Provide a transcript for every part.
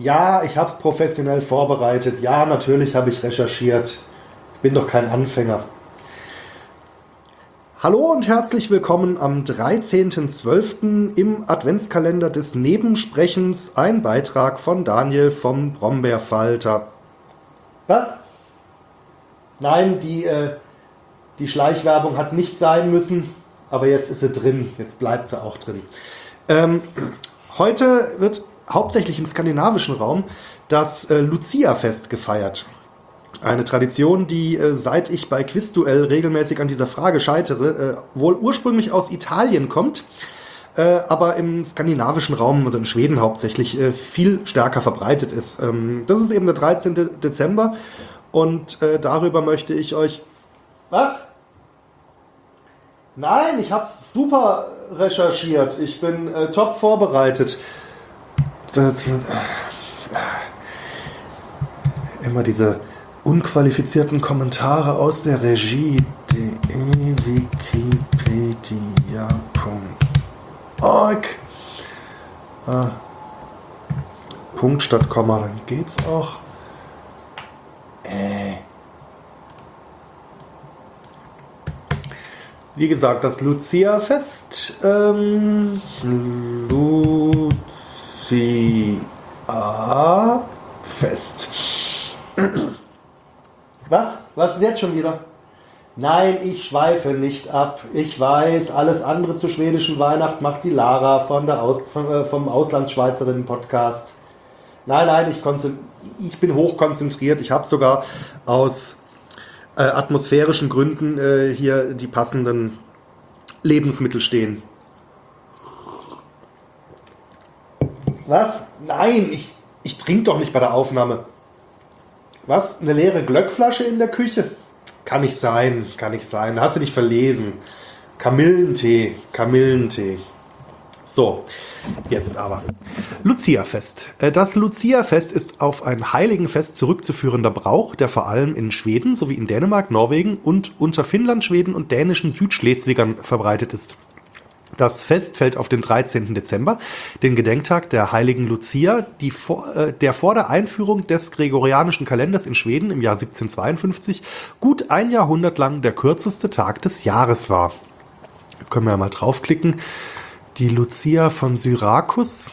Ja, ich habe es professionell vorbereitet. Ja, natürlich habe ich recherchiert. Ich bin doch kein Anfänger. Hallo und herzlich willkommen am 13.12. im Adventskalender des Nebensprechens. Ein Beitrag von Daniel vom Brombeerfalter. Was? Nein, die Schleichwerbung hat nicht sein müssen, aber jetzt ist sie drin. Jetzt bleibt sie auch drin. Heute wird hauptsächlich im skandinavischen Raum das Lucia-Fest gefeiert. Eine Tradition, die seit ich bei Quizduell regelmäßig an dieser Frage scheitere, wohl ursprünglich aus Italien kommt, aber im skandinavischen Raum, also in Schweden hauptsächlich, viel stärker verbreitet ist. Das ist eben der 13. Dezember und darüber möchte ich euch... Was? Nein, ich habe super recherchiert. Ich bin top vorbereitet. Immer diese unqualifizierten Kommentare aus der Regie. Wikipedia.org. Punkt statt Komma, dann geht's auch. Wie gesagt, das Lucia-Fest. Lucia-Fest. Was? Was ist jetzt schon wieder? Nein, ich schweife nicht ab. Ich weiß, alles andere zur schwedischen Weihnacht macht die Lara vom Auslandsschweizerinnen-Podcast. Nein, ich bin hochkonzentriert. Ich habe sogar aus atmosphärischen Gründen hier die passenden Lebensmittel stehen. Was? Nein, ich trinke doch nicht bei der Aufnahme. Was? Eine leere Glöckflasche in der Küche? Kann nicht sein. Hast du dich verlesen? Kamillentee. So, jetzt aber. Lucia-Fest. Das Lucia-Fest ist auf ein Heiligenfest zurückzuführender Brauch, der vor allem in Schweden sowie in Dänemark, Norwegen und unter Finnland, Schweden und dänischen Südschleswigern verbreitet ist. Das Fest fällt auf den 13. Dezember, den Gedenktag der heiligen Lucia, der vor der Einführung des gregorianischen Kalenders in Schweden im Jahr 1752 gut ein Jahrhundert lang der kürzeste Tag des Jahres war. Können wir ja mal draufklicken. Die Lucia von Syrakus,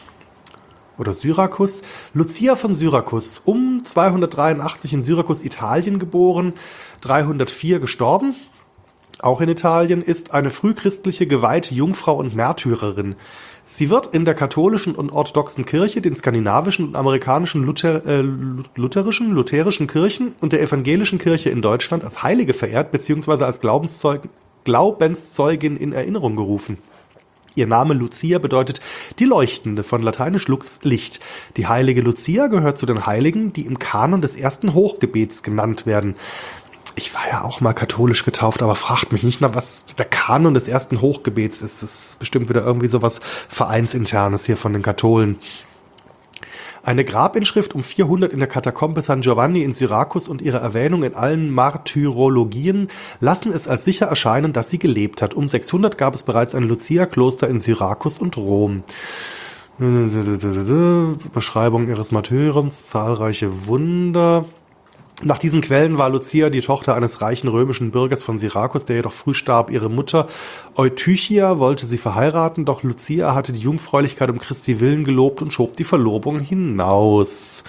Lucia von Syrakus, um 283 in Syrakus, Italien geboren, 304 gestorben, auch in Italien, ist eine frühchristliche geweihte Jungfrau und Märtyrerin. Sie wird in der katholischen und orthodoxen Kirche, den skandinavischen und amerikanischen lutherischen Kirchen und der evangelischen Kirche in Deutschland als Heilige verehrt bzw. als Glaubenszeugin in Erinnerung gerufen. Ihr Name Lucia bedeutet die Leuchtende, von lateinisch lux, Licht. Die heilige Lucia gehört zu den Heiligen, die im Kanon des ersten Hochgebets genannt werden. Ich war ja auch mal katholisch getauft, aber fragt mich nicht nach, was der Kanon des ersten Hochgebets ist. Das ist bestimmt wieder irgendwie sowas Vereinsinternes hier von den Katholen. Eine Grabinschrift um 400 in der Katakombe San Giovanni in Syrakus und ihre Erwähnung in allen Martyrologien lassen es als sicher erscheinen, dass sie gelebt hat. Um 600 gab es bereits ein Lucia-Kloster in Syrakus und Rom. Beschreibung ihres Martyriums, zahlreiche Wunder. Nach diesen Quellen war Lucia die Tochter eines reichen römischen Bürgers von Syrakus, der jedoch früh starb. Ihre Mutter Eutychia wollte sie verheiraten, doch Lucia hatte die Jungfräulichkeit um Christi Willen gelobt und schob die Verlobung hinaus.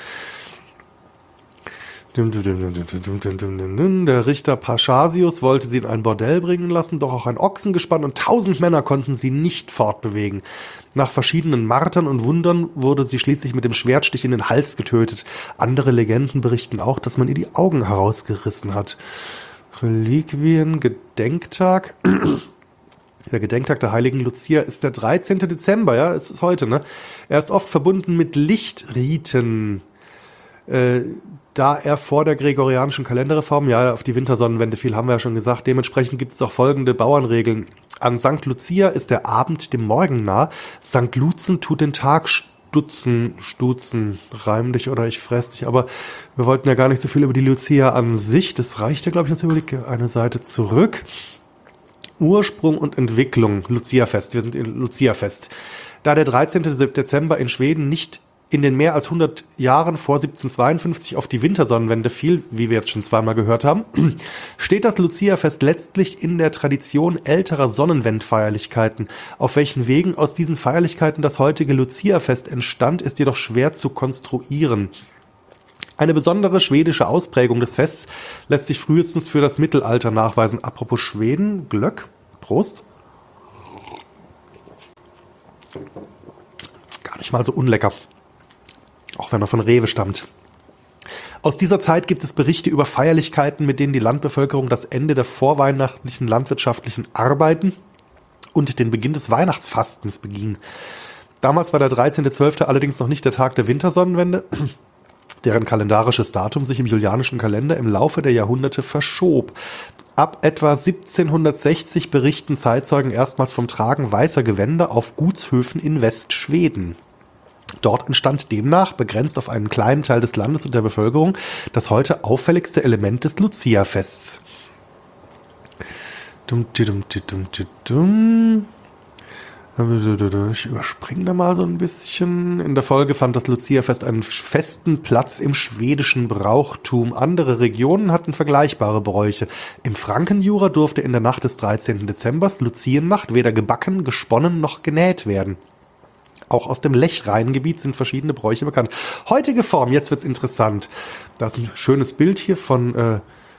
Der Richter Paschasius wollte sie in ein Bordell bringen lassen, doch auch ein Ochsengespann und 1000 Männer konnten sie nicht fortbewegen. Nach verschiedenen Martern und Wundern wurde sie schließlich mit dem Schwertstich in den Hals getötet. Andere Legenden berichten auch, dass man ihr die Augen herausgerissen hat. Reliquien, Gedenktag. Der Gedenktag der heiligen Lucia ist der 13. Dezember, ja, es ist heute, ne? Er ist oft verbunden mit Lichtriten. Da er vor der gregorianischen Kalenderreform, ja, auf die Wintersonnenwende fiel, haben wir ja schon gesagt. Dementsprechend gibt es auch folgende Bauernregeln. An St. Lucia ist der Abend dem Morgen nah. St. Luzen tut den Tag stutzen, reim dich oder ich fress dich. Aber wir wollten ja gar nicht so viel über die Lucia an sich. Das reicht ja, glaube ich, als Überblick. Eine Seite zurück. Ursprung und Entwicklung, Lucia-Fest. Wir sind in Lucia-Fest. Da der 13. Dezember in Schweden nicht in den mehr als 100 Jahren vor 1752 auf die Wintersonnenwende fiel, wie wir jetzt schon zweimal gehört haben, steht das Lucia-Fest letztlich in der Tradition älterer Sonnenwendfeierlichkeiten. Auf welchen Wegen aus diesen Feierlichkeiten das heutige Lucia-Fest entstand, ist jedoch schwer zu konstruieren. Eine besondere schwedische Ausprägung des Fests lässt sich frühestens für das Mittelalter nachweisen. Apropos Schweden, Glöck, Prost. Gar nicht mal so unlecker. Auch wenn er von Rewe stammt. Aus dieser Zeit gibt es Berichte über Feierlichkeiten, mit denen die Landbevölkerung das Ende der vorweihnachtlichen landwirtschaftlichen Arbeiten und den Beginn des Weihnachtsfastens beging. Damals war der 13.12. allerdings noch nicht der Tag der Wintersonnenwende, deren kalendarisches Datum sich im julianischen Kalender im Laufe der Jahrhunderte verschob. Ab etwa 1760 berichten Zeitzeugen erstmals vom Tragen weißer Gewänder auf Gutshöfen in Westschweden. Dort entstand demnach, begrenzt auf einen kleinen Teil des Landes und der Bevölkerung, das heute auffälligste Element des Lucia-Fests. Ich überspringe da mal so ein bisschen. In der Folge fand das Lucia-Fest einen festen Platz im schwedischen Brauchtum. Andere Regionen hatten vergleichbare Bräuche. Im Frankenjura durfte in der Nacht des 13. Dezembers, Luziennacht, weder gebacken, gesponnen noch genäht werden. Auch aus dem Lech-Rhein-Gebiet sind verschiedene Bräuche bekannt. Heutige Form, jetzt wird's interessant. Da ist ein schönes Bild hier von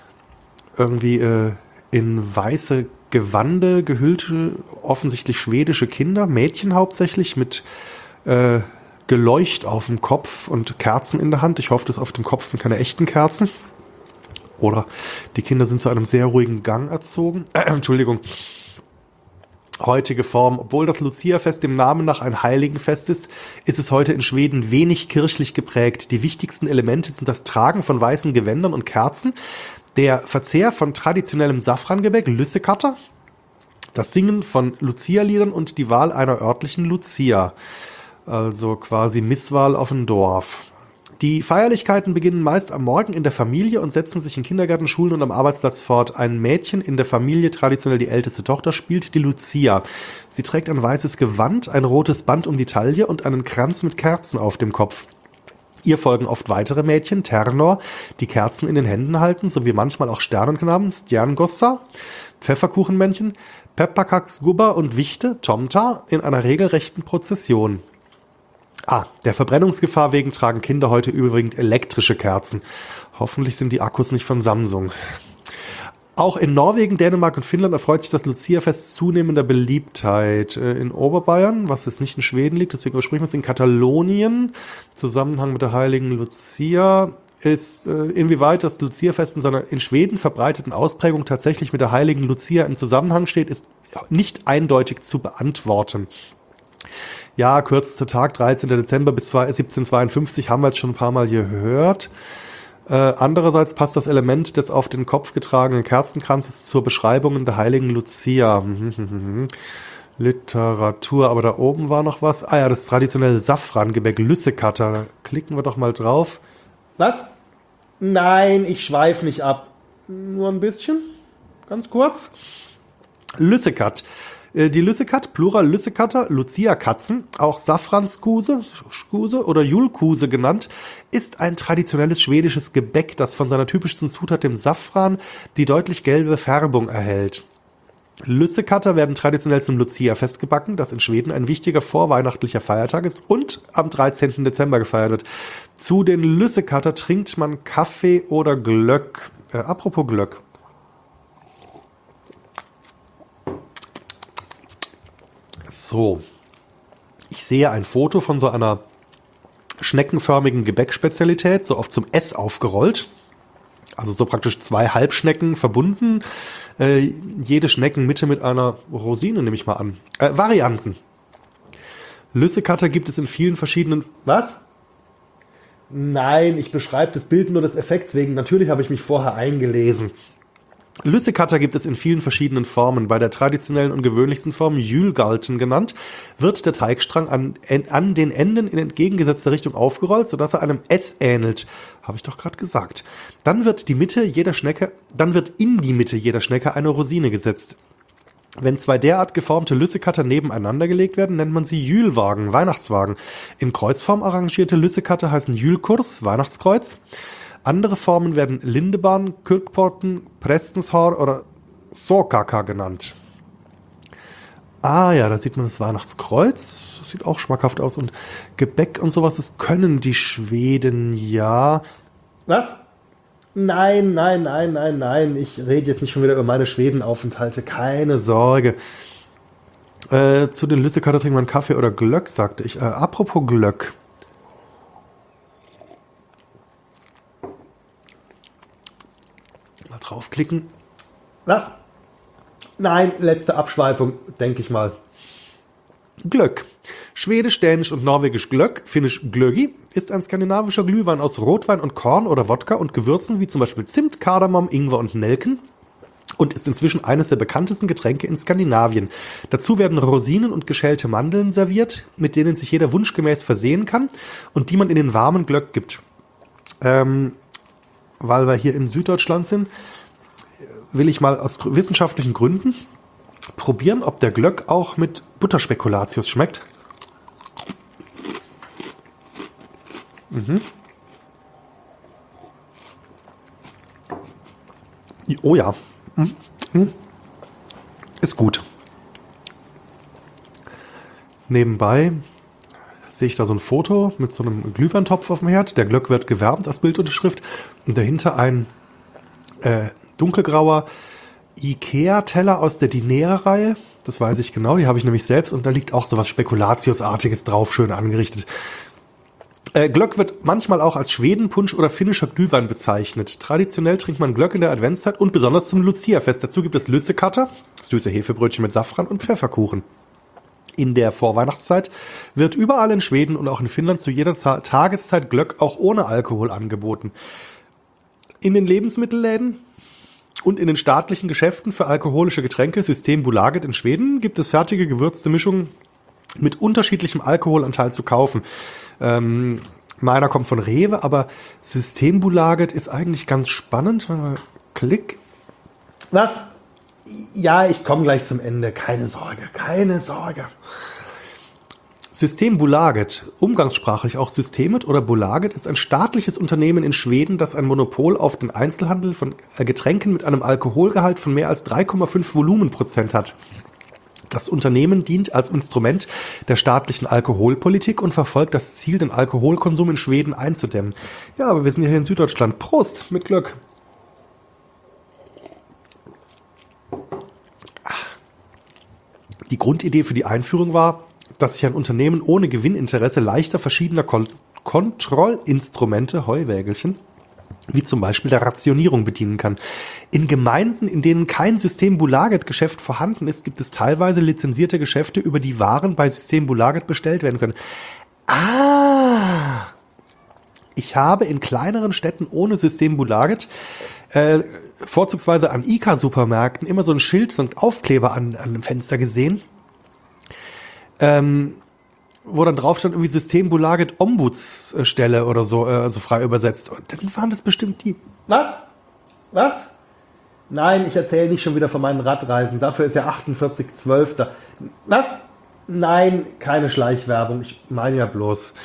in weiße Gewande gehüllte, offensichtlich schwedische Kinder, Mädchen hauptsächlich, mit Geleucht auf dem Kopf und Kerzen in der Hand. Ich hoffe, dass auf dem Kopf sind keine echten Kerzen. Oder die Kinder sind zu einem sehr ruhigen Gang erzogen. Entschuldigung. Heutige Form. Obwohl das Lucia-Fest dem Namen nach ein Heiligenfest ist, ist es heute in Schweden wenig kirchlich geprägt. Die wichtigsten Elemente sind das Tragen von weißen Gewändern und Kerzen, der Verzehr von traditionellem Safrangebäck, Lussekatter, das Singen von Lucia-Liedern und die Wahl einer örtlichen Lucia, also quasi Misswahl auf ein Dorf. Die Feierlichkeiten beginnen meist am Morgen in der Familie und setzen sich in Kindergärten, Schulen und am Arbeitsplatz fort. Ein Mädchen in der Familie, traditionell die älteste Tochter, spielt die Lucia. Sie trägt ein weißes Gewand, ein rotes Band um die Taille und einen Kranz mit Kerzen auf dem Kopf. Ihr folgen oft weitere Mädchen, Ternor, die Kerzen in den Händen halten, sowie manchmal auch Sternenknaben, Stjerngossa, Pfefferkuchenmännchen, Pepparkaksgubber und Wichte, Tomta, in einer regelrechten Prozession. Der Verbrennungsgefahr wegen tragen Kinder heute überwiegend elektrische Kerzen. Hoffentlich sind die Akkus nicht von Samsung. Auch in Norwegen, Dänemark und Finnland erfreut sich das Lucia-Fest zunehmender Beliebtheit. In Oberbayern, was jetzt nicht in Schweden liegt, deswegen übersprechen wir es, in Katalonien, Zusammenhang mit der heiligen Lucia, ist inwieweit das Lucia-Fest in seiner in Schweden verbreiteten Ausprägung tatsächlich mit der heiligen Lucia im Zusammenhang steht, ist nicht eindeutig zu beantworten. Ja, kürzester Tag, 13. Dezember bis 1752, haben wir jetzt schon ein paar Mal gehört. Andererseits passt das Element des auf den Kopf getragenen Kerzenkranzes zur Beschreibung der heiligen Lucia. Literatur, aber da oben war noch was. Das traditionelle Safrangebäck, Lussekatter. Da klicken wir doch mal drauf. Was? Nein, ich schweife nicht ab. Nur ein bisschen. Ganz kurz. Lüssekat. Die Lüssekat, Plural Lüssekatter, Lucia-Katzen, auch Safranskuse oder Julkuse genannt, ist ein traditionelles schwedisches Gebäck, das von seiner typischsten Zutat, dem Safran, die deutlich gelbe Färbung erhält. Lussekatter werden traditionell zum Lucia-Fest gebacken, das in Schweden ein wichtiger vorweihnachtlicher Feiertag ist und am 13. Dezember gefeiert wird. Zu den Lussekatter trinkt man Kaffee oder Glögg. Apropos Glögg. So, ich sehe ein Foto von so einer schneckenförmigen Gebäckspezialität, so oft zum S aufgerollt. Also so praktisch 2 Halbschnecken verbunden. Jede Schneckenmitte mit einer Rosine, nehme ich mal an. Varianten. Lussekatter gibt es in vielen verschiedenen... Was? Nein, ich beschreibe das Bild nur des Effekts wegen. Natürlich habe ich mich vorher eingelesen. Lussekatter gibt es in vielen verschiedenen Formen. Bei der traditionellen und gewöhnlichsten Form, Julgalten genannt, wird der Teigstrang an den Enden in entgegengesetzter Richtung aufgerollt, sodass er einem S ähnelt. Habe ich doch gerade gesagt. Dann wird in die Mitte jeder Schnecke eine Rosine gesetzt. Wenn zwei derart geformte Lüssekatter nebeneinander gelegt werden, nennt man sie Jülwagen, Weihnachtswagen. In Kreuzform arrangierte Lüssekatter heißen Jülkurs, Weihnachtskreuz. Andere Formen werden Lindebahn, Kyrkporten, Prestenshaar oder Sorkaka genannt. Ah ja, da sieht man das Weihnachtskreuz. Das sieht auch schmackhaft aus. Und Gebäck und sowas, das können die Schweden ja. Was? Nein. Ich rede jetzt nicht schon wieder über meine Schwedenaufenthalte. Keine Sorge. Zu den Lüssekatter trinkt man Kaffee oder Glögg, sagte ich. Apropos Glögg. Mal draufklicken. Was? Nein, letzte Abschweifung, denke ich mal. Glögg. Schwedisch, Dänisch und Norwegisch Glögg, Finnisch Glögi, ist ein skandinavischer Glühwein aus Rotwein und Korn oder Wodka und Gewürzen wie zum Beispiel Zimt, Kardamom, Ingwer und Nelken und ist inzwischen eines der bekanntesten Getränke in Skandinavien. Dazu werden Rosinen und geschälte Mandeln serviert, mit denen sich jeder wunschgemäß versehen kann und die man in den warmen Glögg gibt. Weil wir hier in Süddeutschland sind, will ich mal aus wissenschaftlichen Gründen probieren, ob der Glögg auch mit Butterspekulatius schmeckt. Oh ja. Ist gut. Nebenbei sehe ich da so ein Foto mit so einem Glühweintopf auf dem Herd. Der Glögg wird gewärmt als Bildunterschrift und dahinter ein dunkelgrauer Ikea-Teller aus der Dinera-Reihe. Das weiß ich genau, die habe ich nämlich selbst und da liegt auch so was Spekulatius-artiges drauf, schön angerichtet. Glögg wird manchmal auch als Schwedenpunsch oder finnischer Glühwein bezeichnet. Traditionell trinkt man Glögg in der Adventszeit und besonders zum Lucia-Fest. Dazu gibt es Lüssekatter, süße Hefebrötchen mit Safran und Pfefferkuchen. In der Vorweihnachtszeit wird überall in Schweden und auch in Finnland zu jeder Tageszeit Glögg auch ohne Alkohol angeboten. In den Lebensmittelläden und in den staatlichen Geschäften für alkoholische Getränke, Systembolaget in Schweden, gibt es fertige gewürzte Mischungen mit unterschiedlichem Alkoholanteil zu kaufen. Meiner kommt von Rewe, aber Systembolaget ist eigentlich ganz spannend. Klick. Was? Ja, ich komme gleich zum Ende. Keine Sorge. Systembolaget, umgangssprachlich auch Systemet oder Bolaget, ist ein staatliches Unternehmen in Schweden, das ein Monopol auf den Einzelhandel von Getränken mit einem Alkoholgehalt von mehr als 3,5 Volumenprozent hat. Das Unternehmen dient als Instrument der staatlichen Alkoholpolitik und verfolgt das Ziel, den Alkoholkonsum in Schweden einzudämmen. Ja, aber wir sind ja hier in Süddeutschland. Prost, mit Glück. Die Grundidee für die Einführung war, dass sich ein Unternehmen ohne Gewinninteresse leichter verschiedener Kontrollinstrumente, Heuwägelchen, wie zum Beispiel der Rationierung bedienen kann. In Gemeinden, in denen kein Systembolaget-Geschäft vorhanden ist, gibt es teilweise lizenzierte Geschäfte, über die Waren bei Systembolaget bestellt werden können. Ich habe in kleineren Städten ohne Systembolaget, vorzugsweise an ICA-Supermärkten, immer so ein Schild, so ein Aufkleber an dem Fenster gesehen, wo dann drauf stand irgendwie Systembolaget Ombudsstelle oder so, also frei übersetzt. Und dann waren das bestimmt die. Was? Nein, ich erzähle nicht schon wieder von meinen Radreisen. Dafür ist ja 48.12. Was? Nein, keine Schleichwerbung. Ich meine ja bloß.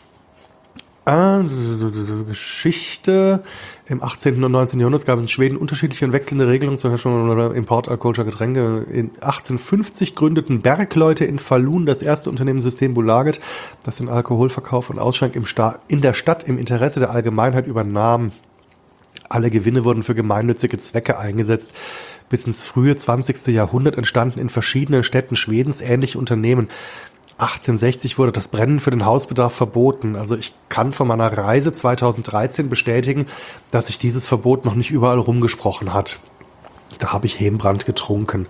Geschichte. Im 18. und 19. Jahrhundert gab es in Schweden unterschiedliche und wechselnde Regelungen zur Herstellung oder Import alkoholischer Getränke. In 1850 gründeten Bergleute in Falun das erste Unternehmen Systembolaget, das den Alkoholverkauf und Ausschank in der Stadt im Interesse der Allgemeinheit übernahm. Alle Gewinne wurden für gemeinnützige Zwecke eingesetzt. Bis ins frühe 20. Jahrhundert entstanden in verschiedenen Städten Schwedens ähnliche Unternehmen. 1860 wurde das Brennen für den Hausbedarf verboten. Also ich kann von meiner Reise 2013 bestätigen, dass sich dieses Verbot noch nicht überall rumgesprochen hat. Da habe ich Hembrand getrunken.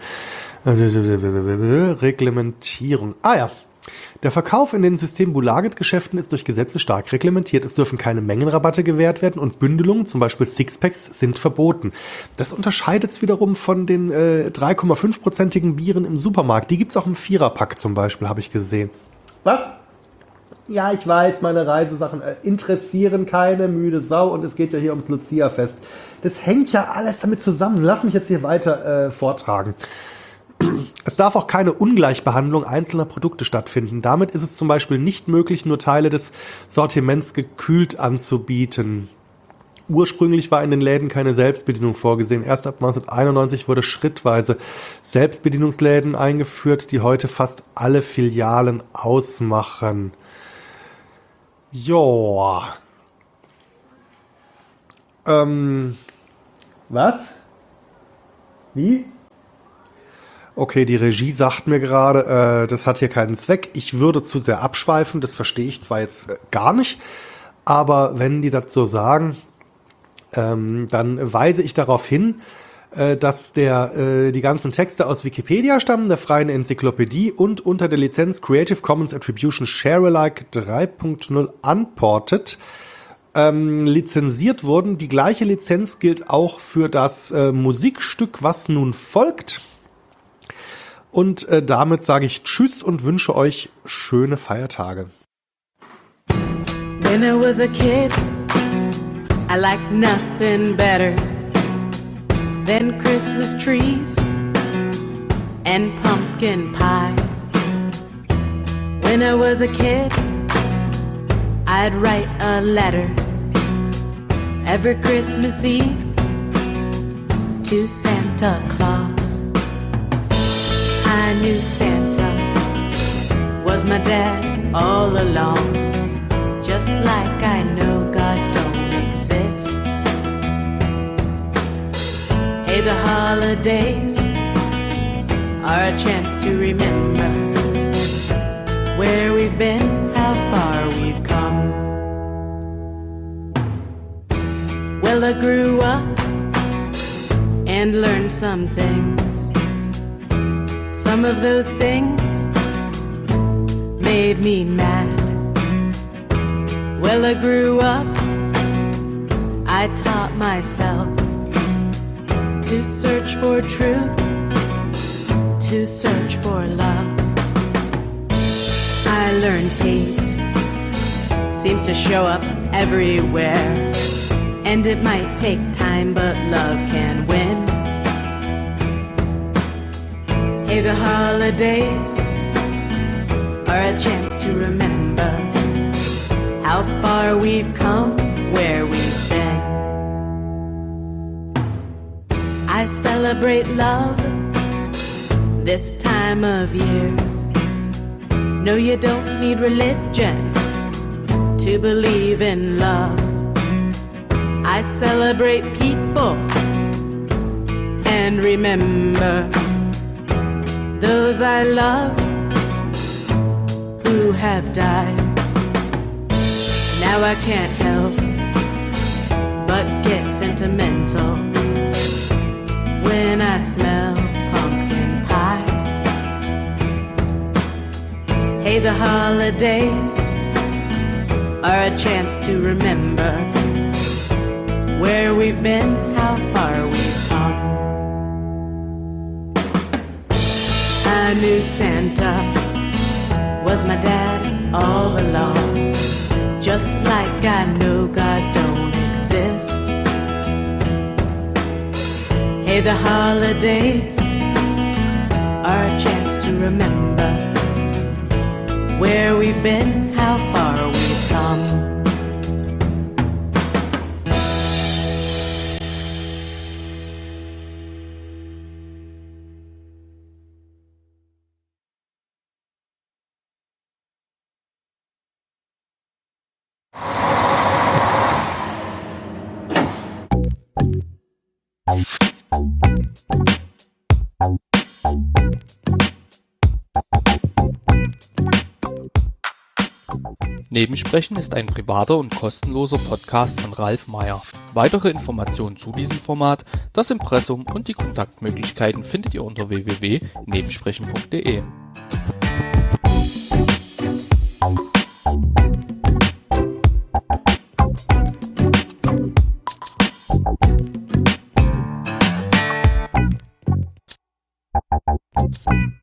Reglementierung. Ja. Der Verkauf in den Systembolaget-Geschäften ist durch Gesetze stark reglementiert. Es dürfen keine Mengenrabatte gewährt werden und Bündelungen, zum Beispiel Sixpacks, sind verboten. Das unterscheidet es wiederum von den 3,5-prozentigen Bieren im Supermarkt. Die gibt's auch im Viererpack zum Beispiel, habe ich gesehen. Was? Ja, ich weiß, meine Reisesachen interessieren keine müde Sau und es geht ja hier ums Lucia-Fest. Das hängt ja alles damit zusammen. Lass mich jetzt hier weiter vortragen. Es darf auch keine Ungleichbehandlung einzelner Produkte stattfinden. Damit ist es zum Beispiel nicht möglich, nur Teile des Sortiments gekühlt anzubieten. Ursprünglich war in den Läden keine Selbstbedienung vorgesehen. Erst ab 1991 wurde schrittweise Selbstbedienungsläden eingeführt, die heute fast alle Filialen ausmachen. Joa. Was? Wie? Okay, die Regie sagt mir gerade, das hat hier keinen Zweck. Ich würde zu sehr abschweifen, das verstehe ich zwar jetzt gar nicht, aber wenn die das so sagen, dann weise ich darauf hin, dass die ganzen Texte aus Wikipedia stammen, der freien Enzyklopädie und unter der Lizenz Creative Commons Attribution Share Alike 3.0 Unported lizenziert wurden. Die gleiche Lizenz gilt auch für das Musikstück, was nun folgt. Und damit sage ich Tschüss und wünsche euch schöne Feiertage. When I was a kid, I liked nothing better than Christmas trees and pumpkin pie. When I was a kid, I'd write a letter every Christmas Eve to Santa Claus. I knew Santa was my dad all along, just like I know God don't exist. Hey, the holidays are a chance to remember where we've been, how far we've come. Well, I grew up and learned some things. Some of those things made me mad. Well, I grew up, I taught myself to search for truth, to search for love. I learned hate seems to show up everywhere, and it might take time, but love can win. Hey, the holidays are a chance to remember how far we've come, where we've been. I celebrate love this time of year. No, you don't need religion to believe in love. I celebrate people and remember those I love who have died. Now I can't help but get sentimental when I smell pumpkin pie. Hey, the holidays are a chance to remember where we've been, how far we've come. I knew Santa was my dad all along, just like I know God don't exist. Hey, the holidays are a chance to remember where we've been, how far we've come. Nebensprechen ist ein privater und kostenloser Podcast von Ralf Meyer. Weitere Informationen zu diesem Format, das Impressum und die Kontaktmöglichkeiten findet ihr unter www.nebensprechen.de.